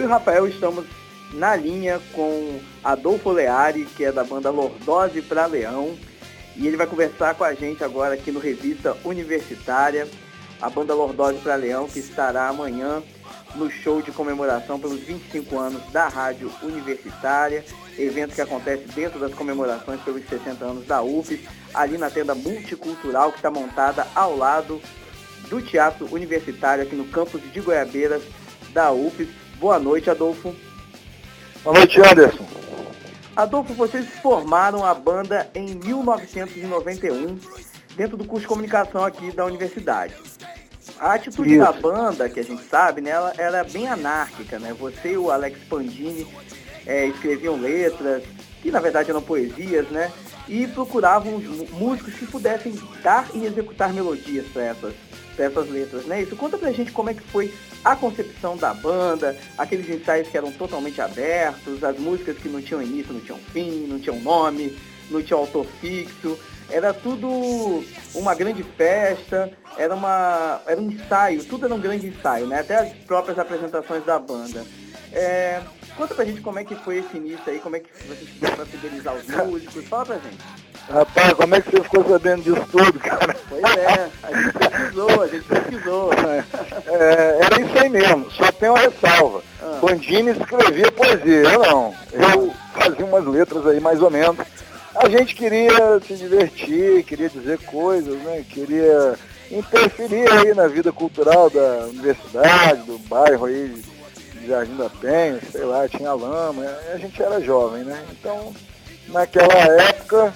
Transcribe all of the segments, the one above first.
e o Rafael estamos na linha com Adolfo Leari, que é da banda Lordose pra Leão, e ele vai conversar com a gente agora aqui no Revista Universitária, a banda Lordose pra Leão, que estará amanhã no show de comemoração pelos 25 anos da Rádio Universitária, evento que acontece dentro das comemorações pelos 60 anos da UFES, ali na tenda multicultural que está montada ao lado do Teatro Universitário, aqui no campus de Goiabeiras da UFES. Boa noite, Adolfo. Boa noite, Anderson. Adolfo, vocês formaram a banda em 1991, dentro do curso de comunicação aqui da universidade. A atitude da banda, que a gente sabe, né, ela era bem anárquica, né? Você e o Alex Pandini escreviam letras, que na verdade eram poesias, né? E procuravam músicos que pudessem dar e executar melodias para essas letras, né? Isso, conta pra gente como é que foi a concepção da banda, aqueles ensaios que eram totalmente abertos, as músicas que não tinham início, não tinham fim, não tinham nome, não tinham autor fixo, era tudo uma grande festa, era um ensaio, tudo era um grande ensaio, né? Até as próprias apresentações da banda. Conta pra gente como é que foi esse início aí, como é que vocês fizeram pra fidelizar os músicos, fala pra gente. Rapaz, como é que você ficou sabendo disso tudo, cara? Pois é, a gente pesquisou. Era isso aí mesmo, só tem uma ressalva. Pandini escrevia poesia, eu não. Eu fazia umas letras aí, mais ou menos. A gente queria se divertir, queria dizer coisas, né? Queria interferir aí na vida cultural da universidade, do bairro aí de Jardim da Penha, sei lá, tinha lama, a gente era jovem, né? Então, naquela época,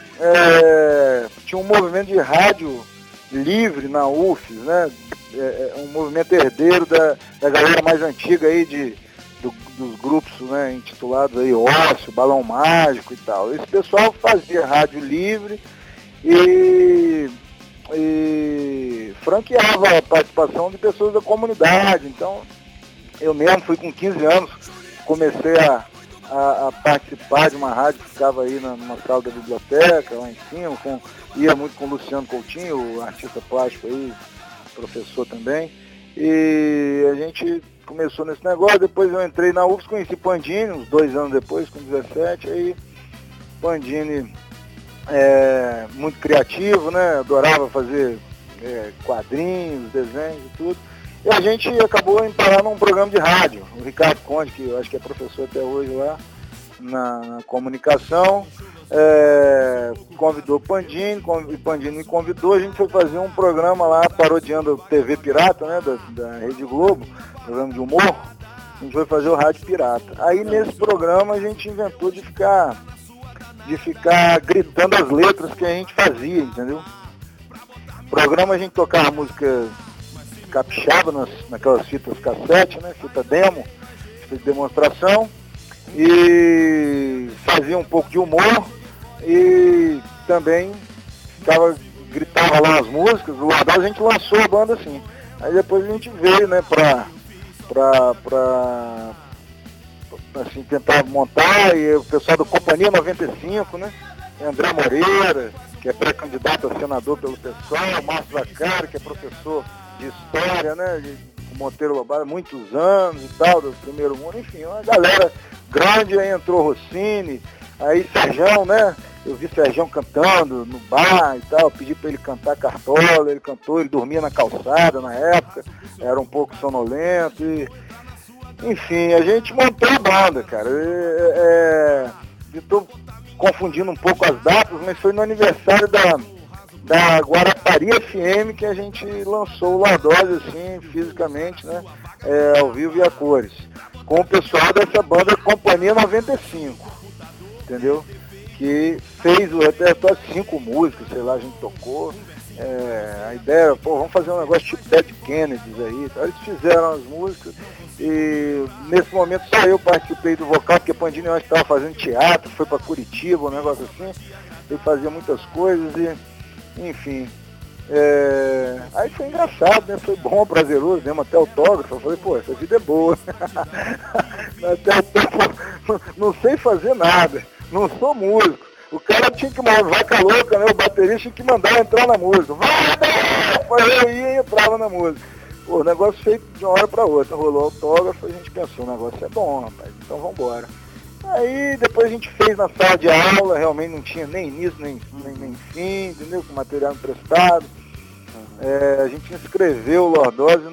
tinha um movimento de rádio livre na UFES, né? Um movimento herdeiro da galera mais antiga aí dos grupos, né, intitulados aí Ócio, Balão Mágico e tal. Esse pessoal fazia rádio livre e franqueava a participação de pessoas da comunidade. Então, eu mesmo fui com 15 anos, comecei a participar de uma rádio que ficava aí numa sala da biblioteca, lá em cima, ia muito com o Luciano Coutinho, o artista plástico aí, professor também, e a gente começou nesse negócio. Depois eu entrei na UFES, conheci Pandini, uns 2 anos depois, com 17, aí Pandini muito criativo, né, adorava fazer quadrinhos, desenhos e tudo, e a gente acabou emparando num programa de rádio. O Ricardo Conde, que eu acho que é professor até hoje lá na comunicação, convidou Pandini, Pandini me convidou, a gente foi fazer um programa lá parodiando a TV Pirata, né, da Rede Globo, programa de humor. A gente foi fazer o Rádio Pirata. Aí nesse programa a gente inventou de ficar gritando as letras que a gente fazia, entendeu? No programa a gente tocava música capixaba naquelas fitas cassete, né, fita demo, fita de demonstração, e fazia um pouco de humor e também gritava lá as músicas. O Lordose a gente lançou a banda assim. Aí depois a gente veio, né, pra assim, tentar montar, e o pessoal do Companhia 95, né, André Moreira, que é pré-candidato a senador pelo pessoal, Márcio Zacari, que é professor de história, né, de Monteiro Lobato, muitos anos e tal, do Primeiro Mundo, enfim, uma galera grande. Aí entrou Rossini, aí Serjão, né, eu vi Serjão cantando no bar e tal, pedi para ele cantar Cartola, ele cantou, ele dormia na calçada na época, era um pouco sonolento, e enfim, a gente montou a banda, cara. Estou confundindo um pouco as datas, mas foi no aniversário da Guarapari FM que a gente lançou o Lordose, assim, fisicamente, né, ao vivo e a cores, com o pessoal dessa banda Companhia 95, entendeu? Que fez o repertório, 5 músicas, sei lá, a gente tocou. A ideia, vamos fazer um negócio tipo Dead Kennedys aí. Eles fizeram as músicas e nesse momento só eu participei do vocal, porque Pandini eu estava fazendo teatro, foi para Curitiba, um negócio assim. Ele fazia muitas coisas e, enfim. Aí foi engraçado, né? Foi bom, prazeroso, demos até autógrafo. Eu falei, pô, essa vida é boa. Até o tempo, não sei fazer nada, não sou músico. O cara tinha que mandar, vaca louca, né? O baterista tinha que mandar entrar na música. Eu ia e entrava na música. Pô, o negócio feito de uma hora para outra, rolou autógrafo, a gente pensou, o negócio é bom, rapaz, então vamos embora. Aí depois a gente fez na sala de aula, realmente não tinha nem início, nem fim, entendeu? Com material emprestado. A gente inscreveu o Lordose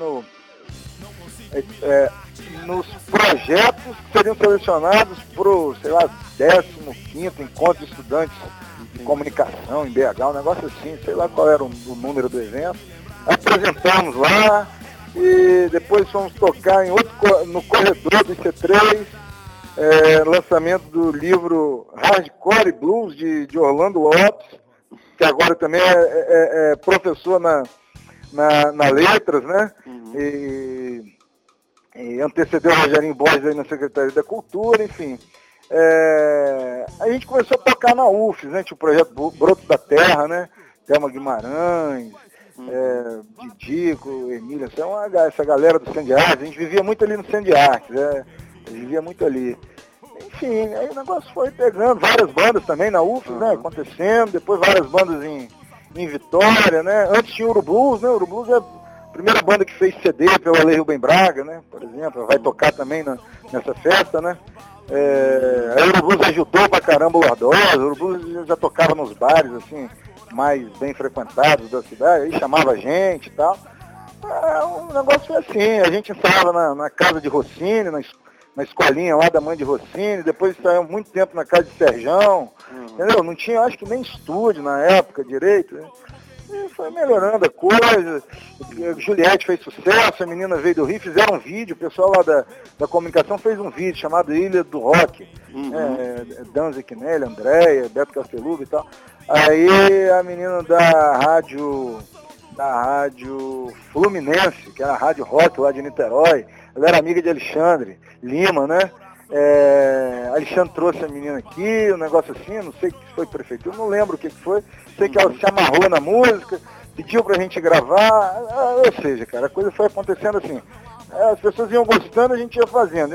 nos projetos que seriam selecionados para o, sei lá, 15º Encontro de Estudantes de Comunicação em BH, um negócio assim, sei lá qual era o número do evento. Apresentamos lá e depois fomos tocar no corredor do IC3, lançamento do livro Hardcore Blues de Orlando Lopes, que agora também é professor na Letras, né? E antecedeu o Rogerinho Borges aí na Secretaria da Cultura, enfim. A gente começou a tocar na UFES, né? Tinha o projeto Broto da Terra, né? Thelma Guimarães, Didico, Emília, essa galera do Sandy Artes, a gente vivia muito ali no Sandy Artes, vivia muito ali. Enfim, aí o negócio foi pegando, várias bandas também na UFES, né? Acontecendo, depois várias bandas em Vitória, né? Antes tinha o Urublues, né? O Urublues é a primeira banda que fez CD pela Lei Rubem Braga, né? Por exemplo, vai tocar também nessa festa, né? Aí o Urublues ajudou pra caramba o Lordose, o Urublues já tocava nos bares, assim, mais bem frequentados da cidade, aí chamava a gente e tal. O negócio foi assim, a gente ensaiava na casa de Rossini, na escolinha lá da mãe de Rossini, depois saiu muito tempo na casa de Serjão, entendeu? Não tinha, acho que nem estúdio na época direito, né? E foi melhorando a coisa. Juliette fez sucesso, a menina veio do Rio, fizeram um vídeo, o pessoal lá da comunicação fez um vídeo chamado Ilha do Rock. Danzig Knelli, Andréia, Beto Casteluga e tal. Aí a menina da rádio Fluminense, que era a rádio rock lá de Niterói, ela era amiga de Alexandre Lima, né? Alexandre trouxe a menina aqui, um negócio assim, não sei o que foi prefeitura, não lembro o que foi, sei que ela se amarrou na música, pediu pra gente gravar, ou seja, cara, a coisa foi acontecendo assim, as pessoas iam gostando, a gente ia fazendo,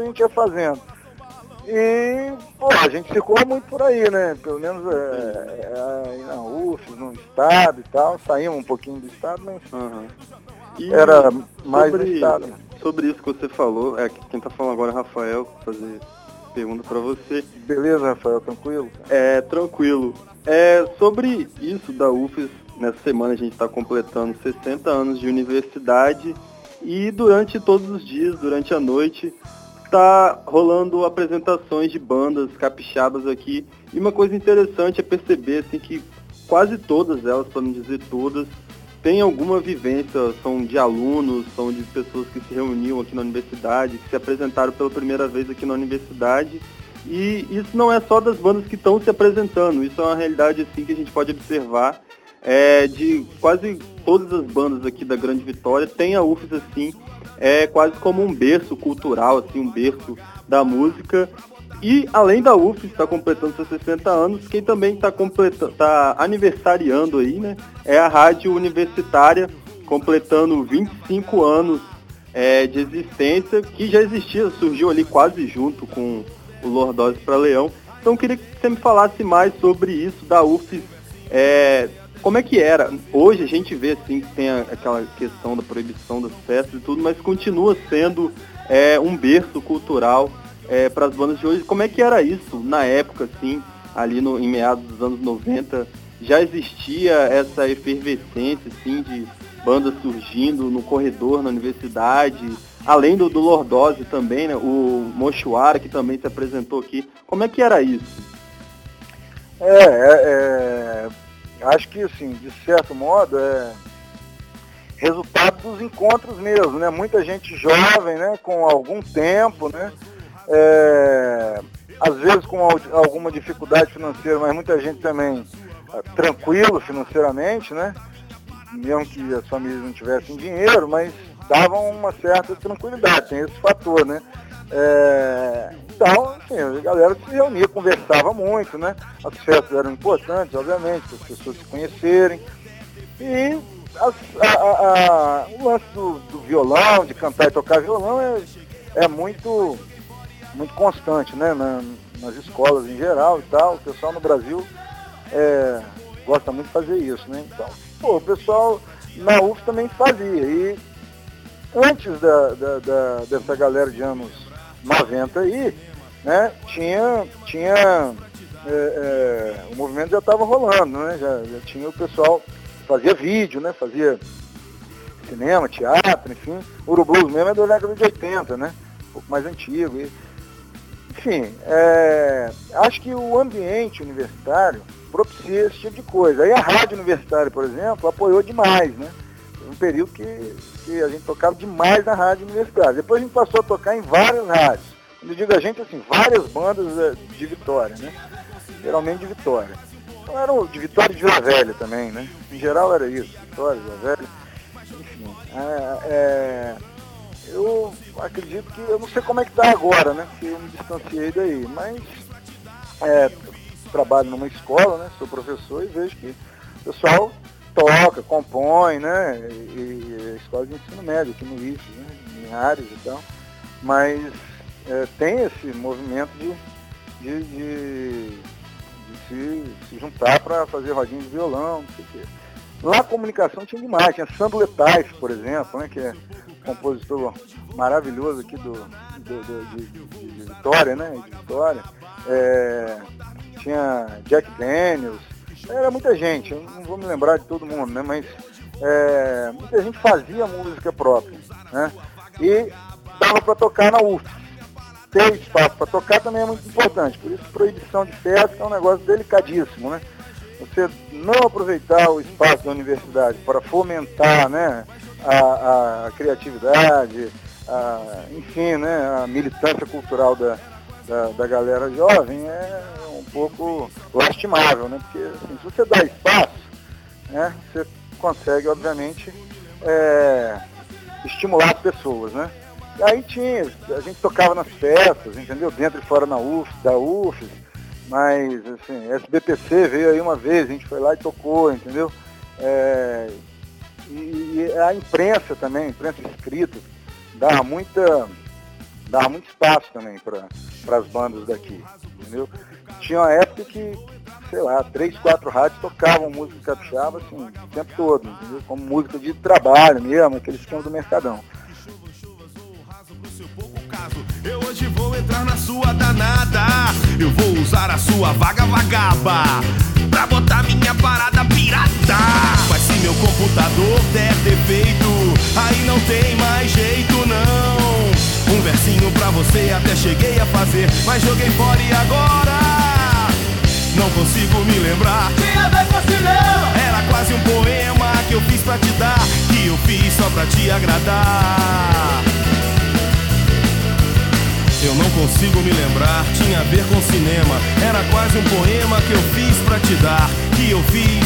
e, pô, a gente circulou muito por aí, né, pelo menos na UFES, no estado e tal, saímos um pouquinho do estado, mas era mais do estado. Sobre isso que você falou, quem tá falando agora é o Rafael, vou fazer pergunta para você. Beleza, Rafael, tranquilo? Tranquilo. Sobre isso da UFES, nessa semana a gente está completando 60 anos de universidade e durante todos os dias, durante a noite, tá rolando apresentações de bandas capixabas aqui. E uma coisa interessante é perceber assim, que quase todas elas, para não dizer todas, tem alguma vivência, são de alunos, são de pessoas que se reuniam aqui na universidade, que se apresentaram pela primeira vez aqui na universidade. E isso não é só das bandas que estão se apresentando, isso é uma realidade assim, que a gente pode observar de quase todas as bandas aqui da Grande Vitória. Tem a UFES assim, quase como um berço cultural, assim, um berço da música. E além da UFES estar completando seus 60 anos, quem também está aniversariando aí, né, é a Rádio Universitária, completando 25 anos de existência, que já existia, surgiu ali quase junto com o Lordose para Leão. Então eu queria que você me falasse mais sobre isso da UFES, como é que era. Hoje a gente vê assim que tem aquela questão da proibição das festas e tudo, mas continua sendo um berço cultural para as bandas de hoje. Como é que era isso na época, assim, ali em meados dos anos 90? Já existia essa efervescência, assim, de bandas surgindo no corredor, na universidade, além do Lordose também, né? O Mochuara, que também se apresentou aqui. Como é que era isso? Acho que, assim, de certo modo, resultado dos encontros mesmo, né? Muita gente jovem, né? Com algum tempo, né? Às vezes com alguma dificuldade financeira, mas muita gente também tranquilo financeiramente, né? Mesmo que as famílias não tivessem dinheiro, mas davam uma certa tranquilidade, tem esse fator, né? Então, assim, a galera se reunia, conversava muito, né? As festas eram importantes, obviamente, para as pessoas se conhecerem. E o lance do violão, de cantar e tocar violão é muito constante, né? Nas escolas em geral e tal. O pessoal no Brasil gosta muito de fazer isso, né? Então, o pessoal na UF também fazia. E antes dessa galera de anos 90 aí, né, o movimento já estava rolando, né, já tinha o pessoal, fazia vídeo, né, fazia cinema, teatro, enfim. O Urubus mesmo é da década de 80, né, um pouco mais antigo. Enfim, acho que o ambiente universitário propicia esse tipo de coisa. Aí a rádio universitária, por exemplo, apoiou demais, né? Foi um período que a gente tocava demais na rádio universitária. Depois a gente passou a tocar em várias rádios. Quando eu digo a gente, assim, várias bandas de Vitória, né? Geralmente de Vitória. Então eram de Vitória e de Vila Velha também, né? Em geral era isso, Vitória, Vila Velha. Enfim, eu acredito que, eu não sei como é que está agora, né? Porque eu me distanciei daí, mas trabalho numa escola, né? Sou professor e vejo que o pessoal toca, compõe, né? E escola de ensino médio aqui no IFES, né? Em áreas e tal. Mas tem esse movimento de se juntar para fazer rodinha de violão, não sei o quê. Lá a comunicação tinha demais, tinha Sandro Letais, por exemplo, né, que é um compositor maravilhoso aqui de Vitória, né? De Vitória. Tinha Jack Daniels, era muita gente, eu não vou me lembrar de todo mundo, né? Mas muita gente fazia música própria, né? E dava para tocar na UFES. Ter espaço para tocar também é muito importante, por isso proibição de festa é um negócio delicadíssimo, né? Você não aproveitar o espaço da universidade para fomentar, né, a criatividade, enfim, né, a militância cultural da galera jovem é um pouco lastimável, né? Porque assim, se você dá espaço, né, você consegue, obviamente, estimular as pessoas, né? E aí a gente tocava nas festas, entendeu? Dentro e fora da UFES, mas, assim, SBPC veio aí uma vez, a gente foi lá e tocou, entendeu? E a imprensa também, a imprensa escrita, dava muito espaço também para as bandas daqui, entendeu? Tinha uma época que, sei lá, 3, 4 rádios tocavam música capixaba, assim, o tempo todo, entendeu? Como música de trabalho mesmo, aquele esquema do Mercadão. Eu hoje vou entrar na sua danada. Eu vou usar a sua vagaba pra botar minha parada pirata. Mas se meu computador der defeito, aí não tem mais jeito não. Um versinho pra você até cheguei a fazer, mas joguei fora e agora não consigo me lembrar. Tinha a ver com cinema. Era quase um poema que eu fiz pra te dar, que eu fiz só pra te agradar. Eu não consigo me lembrar, tinha a ver com cinema. Era quase um poema que eu fiz pra te dar, que eu fiz.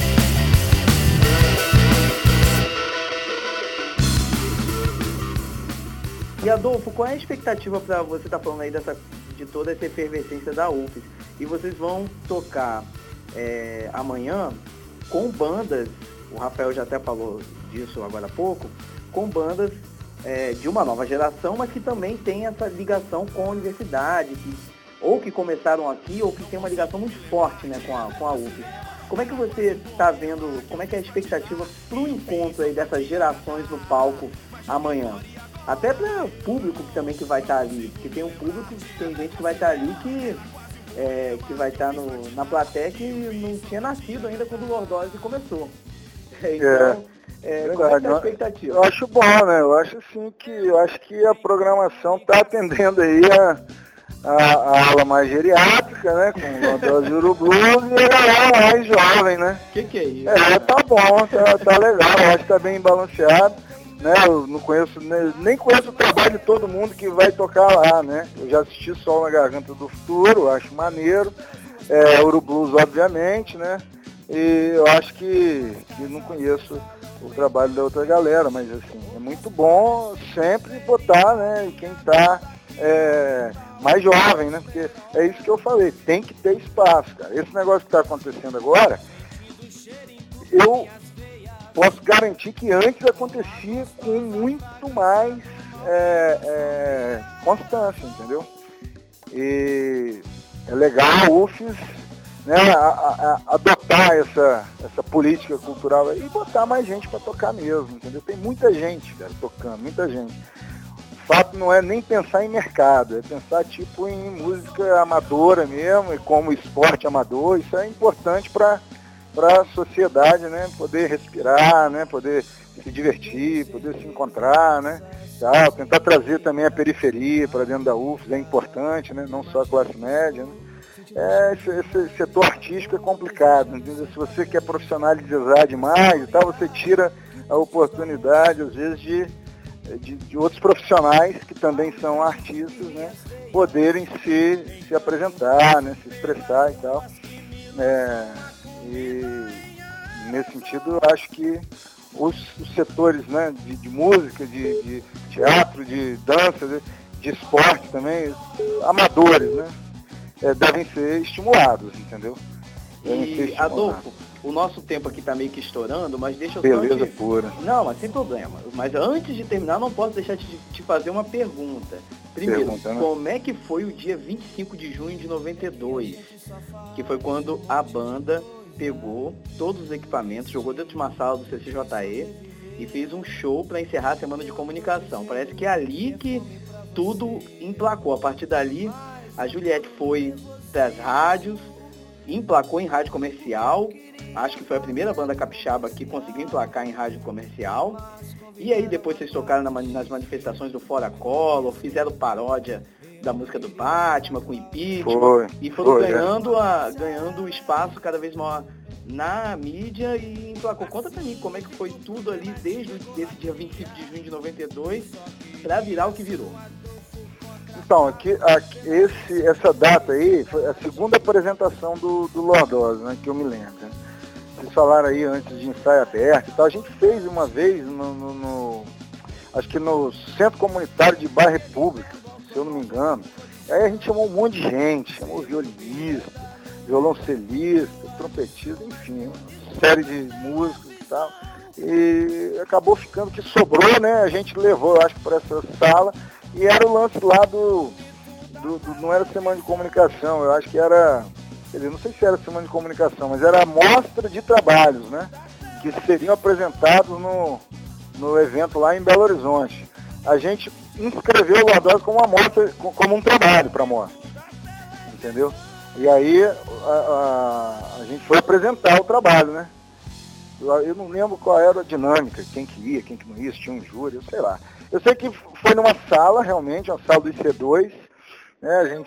E Adolfo, qual é a expectativa para você estar falando aí de toda essa efervescência da UFES? E vocês vão tocar amanhã com bandas, o Rafael já até falou disso agora há pouco, com bandas de uma nova geração, mas que também tem essa ligação com a universidade, que começaram aqui, ou que tem uma ligação muito forte, né, com a UFES. Como é que você está vendo, como é que é a expectativa para o encontro aí dessas gerações no palco amanhã? Até para o público também que vai estar ali, porque tem um público, tem gente que vai estar ali que vai estar na plateia que não tinha nascido ainda quando o Lordose começou. Então, qual é a expectativa? Eu acho bom, né? Eu acho assim que a programação está atendendo aí a ala mais geriátrica, né? Com o Lordose Urubus e a galera mais jovem, né? Que é isso? Tá bom, tá legal, eu acho que tá bem balanceado, né? Eu não conheço, nem conheço o trabalho de todo mundo que vai tocar lá, né? Eu já assisti Sol na Garganta do Futuro, acho maneiro, Urubus, obviamente, né? E eu acho que não conheço o trabalho da outra galera, mas assim, é muito bom sempre botar, né, quem está mais jovem, né, porque é isso que eu falei, tem que ter espaço, cara. Esse negócio que está acontecendo agora, eu posso garantir que antes acontecia com muito mais constância, entendeu? E é legal, a UFES né, adotar essa política cultural e botar mais gente para tocar mesmo, entendeu? Tem muita gente, cara, tocando, muita gente. O fato não é nem pensar em mercado, é pensar tipo em música amadora mesmo, e como esporte amador. Isso é importante para a sociedade, né? Poder respirar, né? Poder se divertir, poder se encontrar, né? Tal. Tentar trazer também a periferia para dentro da UFES é importante, né? Não só a classe média, né? Esse setor artístico é complicado, entendeu? Se você quer profissionalizar demais e tal, você tira a oportunidade, às vezes, de outros profissionais que também são artistas, né, poderem se apresentar, né, se expressar e tal. E nesse sentido, eu acho que os setores, né, de música, de teatro, de dança, de esporte também, amadores, né, devem ser estimulados, entendeu? E, Adolfo, o nosso tempo aqui está meio que estourando, mas deixa eu Beleza pura. Não, mas sem problema. Mas antes de terminar, não posso deixar de te fazer uma pergunta. Primeiro, né? Como é que foi o dia 25 de junho de 92? Que foi quando a banda pegou todos os equipamentos, jogou dentro de uma sala do CCJE e fez um show para encerrar a semana de comunicação. Parece que é ali que tudo emplacou. A partir dali, a Juliette foi para as rádios, emplacou em rádio comercial. Acho que foi a primeira banda capixaba que conseguiu emplacar em rádio comercial. E aí depois vocês tocaram nas manifestações do Fora Collor, fizeram paródia da música do Batman com impeachment. E foram ganhando espaço cada vez maior na mídia e emplacou. Conta pra mim como é que foi tudo ali desde esse dia 25 de junho de 92 para virar o que virou. Então, essa data aí foi a segunda apresentação do Lordose, né, que eu me lembro. Né? Vocês falaram aí antes de ensaio aberto e tal. A gente fez uma vez, acho que no Centro Comunitário de Bairro República, se eu não me engano. Aí a gente chamou um monte de gente, chamou violinista, violoncelista, trompetista, enfim, uma série de músicos e tal. E acabou ficando que sobrou, né? A gente levou, acho que para essa sala. E era o lance lá não era semana de comunicação, eu acho que era, quer dizer, não sei se era semana de comunicação, mas era a mostra de trabalhos, né? Que seriam apresentados no evento lá em Belo Horizonte. A gente inscreveu o Lordose como uma mostra, como um trabalho para a mostra, entendeu? E aí a gente foi apresentar o trabalho, né? Eu não lembro qual era a dinâmica, quem que ia, quem que não ia, se tinha um júri, eu sei lá. Eu sei que foi numa sala, realmente, uma sala do IC2, né?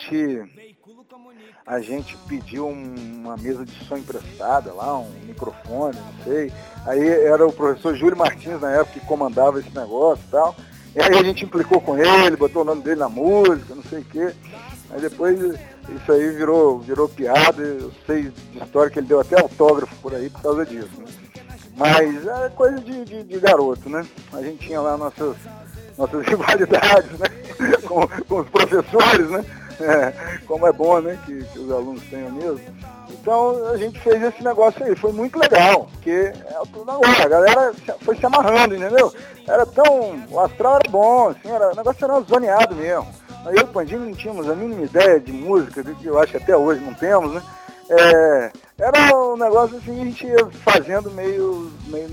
A gente pediu uma mesa de som emprestada lá, um microfone, não sei. Aí era o professor Júlio Martins, na época, que comandava esse negócio e tal. E aí a gente implicou com ele, botou o nome dele na música, não sei o quê. Aí depois isso aí virou piada, eu sei de história que ele deu até autógrafo por aí por causa disso, né? Mas é coisa de garoto, né? A gente tinha lá nossas rivalidades, né? com os professores, né? Como é bom, né? Que os alunos tenham mesmo. Então a gente fez esse negócio aí, foi muito legal, porque a galera foi se amarrando, entendeu? O astral era bom, assim, o negócio era zoneado mesmo. Eu e o Pandinho não tínhamos a mínima ideia de música, que eu acho que até hoje não temos, né? Era um negócio assim, a gente ia fazendo meio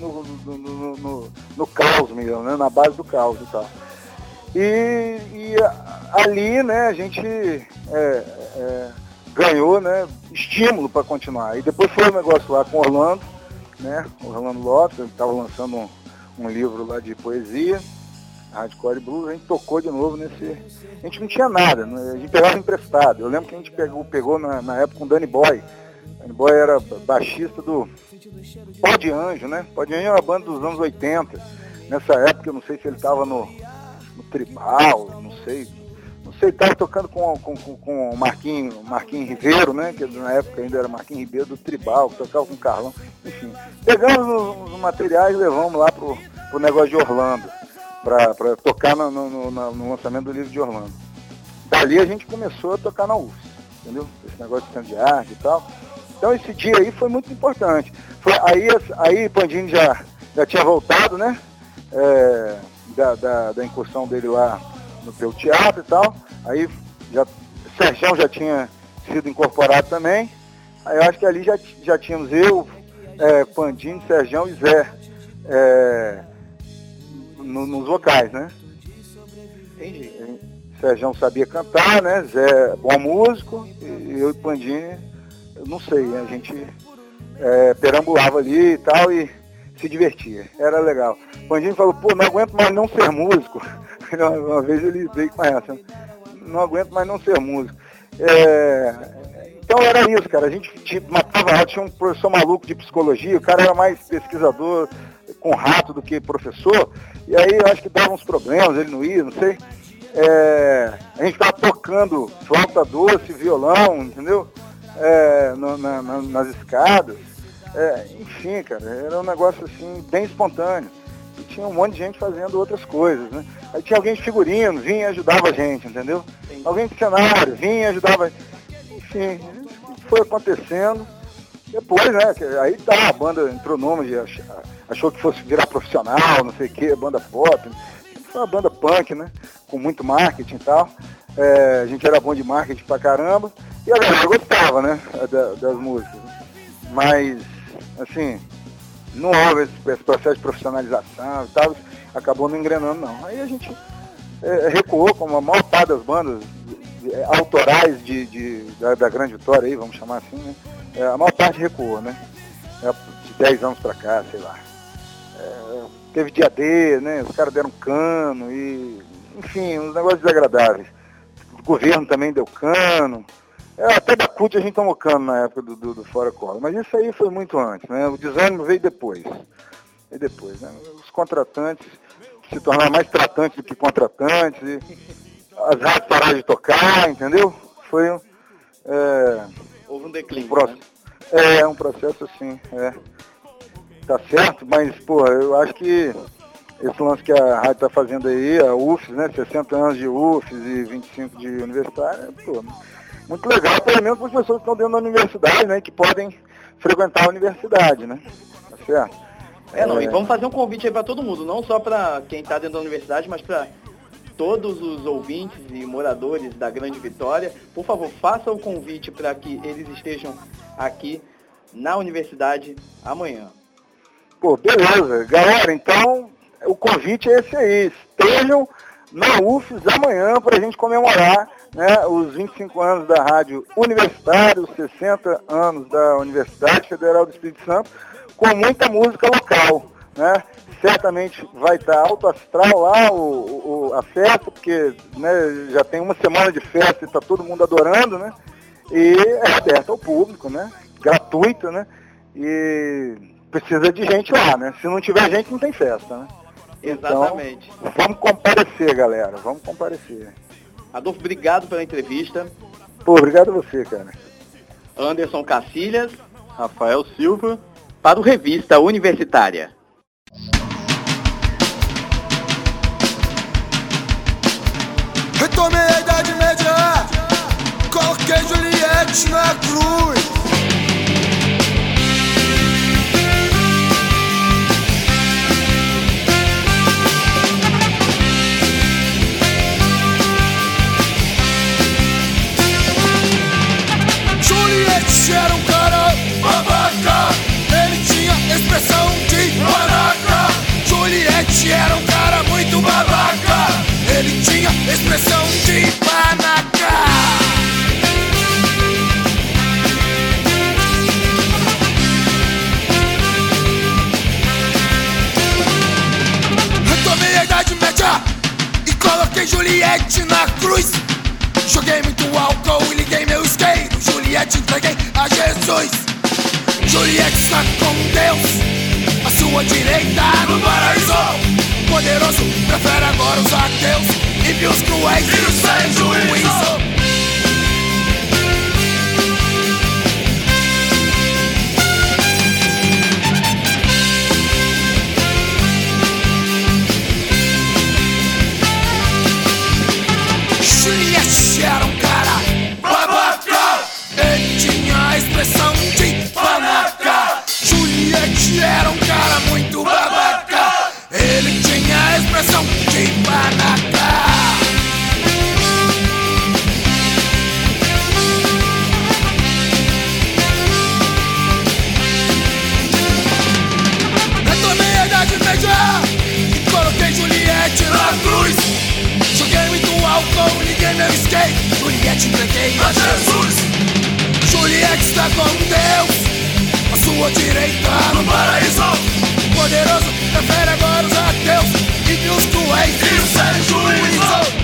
no caos mesmo, né? Na base do caos e tal. E ali, né, a gente ganhou, né, estímulo para continuar. E depois foi um negócio lá com o Orlando, né? Orlando Lopes, ele estava lançando um livro lá de poesia, Hardcore Blues. A gente tocou de novo nesse... A gente não tinha nada, né? A gente pegava emprestado. Eu lembro que a gente pegou na época com o Danny Boy. Danny Boy era baixista do Pó de Anjo, né? Pó de Anjo era uma banda dos anos 80. Nessa época, eu não sei se ele estava no Tribal, não sei, estava tocando com o Marquinhos Ribeiro, né? Que na época ainda era Marquinhos Ribeiro do Tribal, que tocava com o Carlão. Enfim, pegamos os materiais e levamos lá pro negócio de Orlando, para tocar no lançamento do livro de Orlando. Dali a gente começou a tocar na UFES, entendeu? Esse negócio de centro de arte e tal. Então esse dia aí foi muito importante. Aí Pandini já tinha voltado, né? Da incursão dele lá no teu teatro e tal. Aí Sergião já tinha sido incorporado também. Aí eu acho que ali já tínhamos eu, Pandinho, Serjão e Zé nos vocais, né? Entendi. Serjão sabia cantar, né? Zé, bom músico, e eu e Pandinho, eu não sei, a gente perambulava ali e tal, e se divertia, era legal. Pandinho falou, pô, não aguento mais não ser músico. Uma vez ele veio com essa, não aguento mais não ser músico. Então era isso, cara, a gente matava aula, tinha um professor maluco de psicologia, o cara era mais pesquisador com rato do que professor, e aí eu acho que dava uns problemas, ele não ia, não sei. A gente ficava tocando flauta doce, violão, entendeu? Nas escadas. Enfim, cara, era um negócio assim, bem espontâneo. E tinha um monte de gente fazendo outras coisas, né? Aí tinha alguém de figurino, vinha e ajudava a gente, entendeu? Sim. Alguém de cenário, vinha e ajudava. Enfim, foi acontecendo. Depois, né, aí a banda entrou nome, achou que fosse virar profissional, não sei o que, banda pop. Foi uma banda punk, né? Com muito marketing e tal. A gente era bom de marketing pra caramba. E a galera gostava, né? Das músicas. Mas, assim, não houve esse processo de profissionalização e tal. Acabou não engrenando, não. Aí a gente recuou, como a maior parte das bandas autorais da Grande Vitória, aí, vamos chamar assim, né? A maior parte recuou, né? De 10 anos pra cá, sei lá. Teve dia D, né? Os caras deram cano e... Enfim, uns negócios desagradáveis. O governo também deu cano. Até da CUT a gente tomou cano na época do Fora Cola. Mas isso aí foi muito antes, né? O desânimo veio depois. E depois, né? Os contratantes se tornaram mais tratantes do que contratantes. E as rádios pararam de tocar, entendeu? Foi houve um declínio, né? Um processo assim, tá certo, mas, pô, eu acho que esse lance que a rádio tá fazendo aí, a UFES, né, 60 anos de UFES e 25 de universitária, pô, muito legal, pelo menos para as pessoas que estão dentro da universidade, né, que podem frequentar a universidade, né, tá certo? E vamos fazer um convite aí para todo mundo, não só para quem está dentro da universidade, mas para todos os ouvintes e moradores da Grande Vitória. Por favor, faça o convite para que eles estejam aqui na universidade amanhã. Pô, beleza. Galera, então o convite é esse aí. Estejam na UFES amanhã para a gente comemorar, né, os 25 anos da Rádio Universitária, os 60 anos da Universidade Federal do Espírito Santo, com muita música local, né? Certamente vai estar alto astral lá a festa, porque, né, já tem uma semana de festa e está todo mundo adorando, né? E é aberto ao público, né? Gratuito, né? E precisa de gente lá, né? Se não tiver gente, não tem festa, né? Exatamente. Então, vamos comparecer, galera. Vamos comparecer. Adolfo, obrigado pela entrevista. Pô, obrigado a você, cara. Anderson Cacilhas. Rafael Silva. Para o Revista Universitária. Retomei a Idade Média, coloquei Juliette na cruz. Juliette era um cara babaca, ele tinha expressão de panaca. Juliette era um cara muito babaca, ele tinha expressão de panaca. Retomei a Idade Média e coloquei Juliette na cruz. Joguei muito álcool e liguei meu isqueiro. Juliette entreguei a Jesus. Juliette está com Deus, a sua direita no paraíso. Poderoso prefere agora os ateus, ímpios cruéis e os sem juízo. Juliette era um cara babaca, ele tinha a expressão de panaca. Juliette era um cara muito babaca, ele tinha a expressão de panaca. está com Deus, à sua direita no paraíso. Poderoso prefere agora os ateus e que os cruéis e o sério juízo.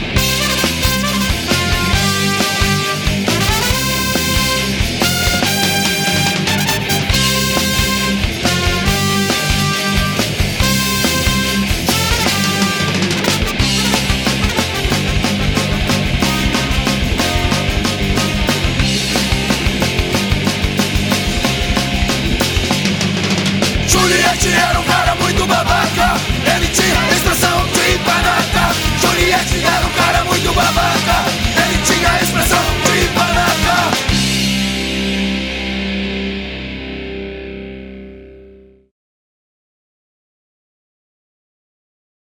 Juliette era um cara muito babaca.